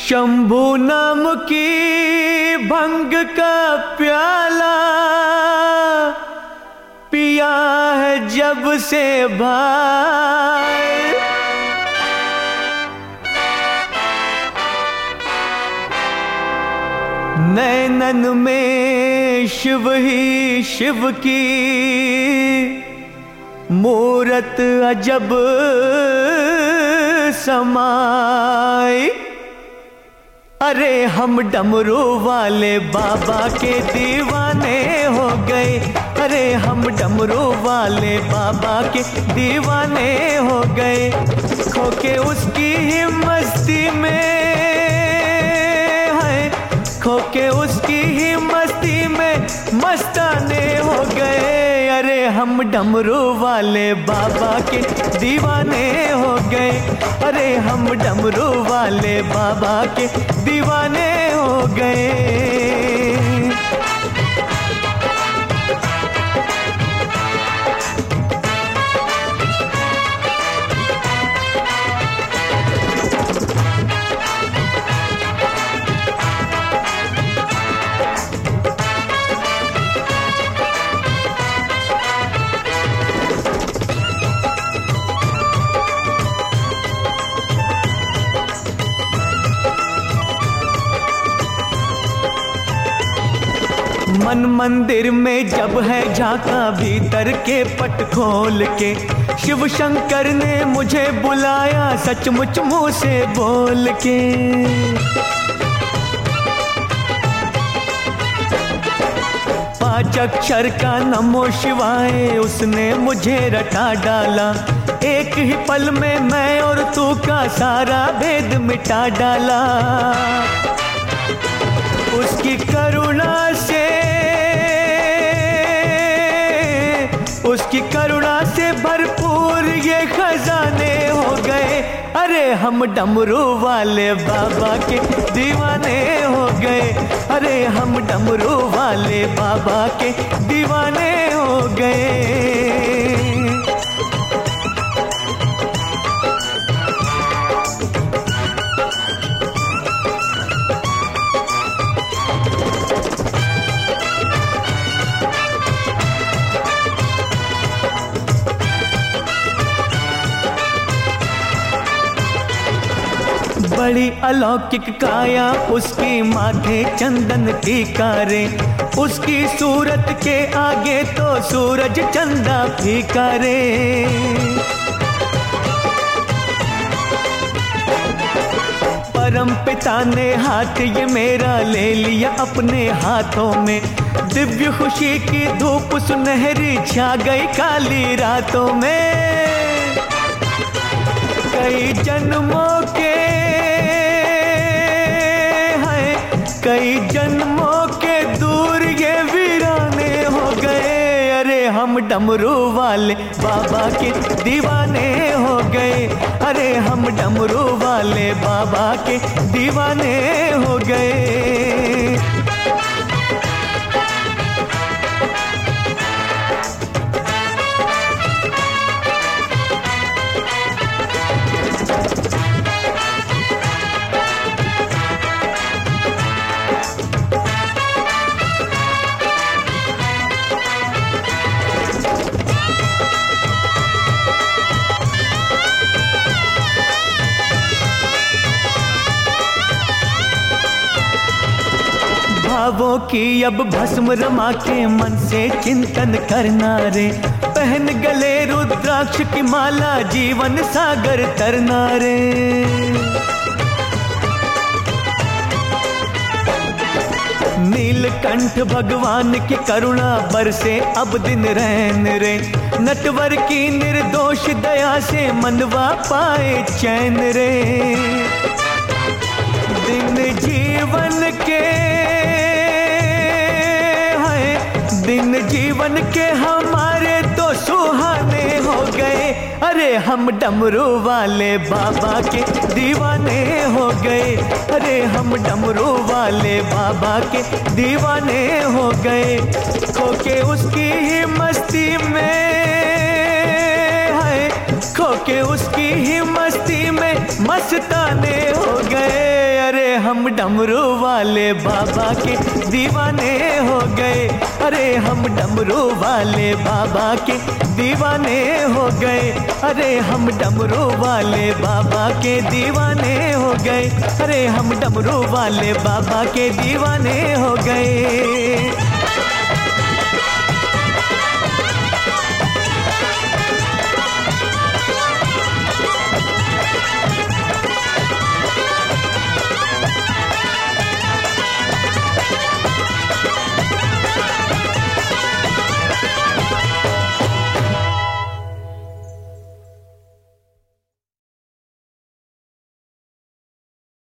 शंभू नाम की भंग का प्याला पिया है जब से भाई, नैनन में शिव ही शिव की मूरत अजब समाई। अरे हम डमरू वाले बाबा के दीवाने हो गए, अरे हम डमरू वाले बाबा के दीवाने हो गए। खोके उसकी ही मस्ती में है, खोके उसकी ही मस्ती में मस्ताने हो गए। अरे हम डमरू वाले बाबा के दीवाने हो गए, अरे हम डमरू वाले बाबा के दीवाने हो गए। मन मंदिर में जब है झांका भीतर के पट खोल के, शिव शंकर ने मुझे बुलाया सचमुच मुंह से बोल के। पांच अक्षर का नमो शिवाय उसने मुझे रटा डाला, एक ही पल में मैं और तू का सारा भेद मिटा डाला। उसकी करुणा से, उसकी करुणा से भरपूर ये खजाने हो गए। अरे हम डमरू वाले बाबा के दीवाने हो गए, अरे हम डमरू वाले बाबा के दीवाने हो गए। बड़ी अलौकिक काया उसकी माथे चंदन टीका रे, उसकी सूरत के आगे तो सूरज चंदा फीका रे। परम पिता ने हाथ ये मेरा ले लिया अपने हाथों में, दिव्य खुशी की धूप सुनहरी छा गई काली रातों में। कई जन्मों के कई जन्मों के दूर ये वीराने हो गए। अरे हम डमरू वाले बाबा के दीवाने हो गए, अरे हम डमरू वाले बाबा के दीवाने हो गए। भावों की अब भस्म रमा के मन से चिंतन करना रे, पहन गले रुद्राक्ष की माला जीवन सागर तरना रे। नीलकंठ भगवान की करुणा बरसे अब दिन रैन रे, नटवर की निर्दोष दया से मनवा पाए चैन रे। दिन जीवन के दिन जीवन के हमारे तो सुहाने हो गए। अरे हम डमरू वाले बाबा के दीवाने हो गए, अरे हम डमरू वाले बाबा के दीवाने हो गए। खोके उसकी ही मस्ती में है, खो के उसकी ही मस्ती में मस्ताने हो गए। अरे हम डमरू वाले बाबा के दीवाने हो गए। अरे हम डमरू वाले बाबा के दीवाने हो गए। अरे हम डमरू वाले बाबा के दीवाने हो गए। अरे हम डमरू वाले बाबा के दीवाने हो गए।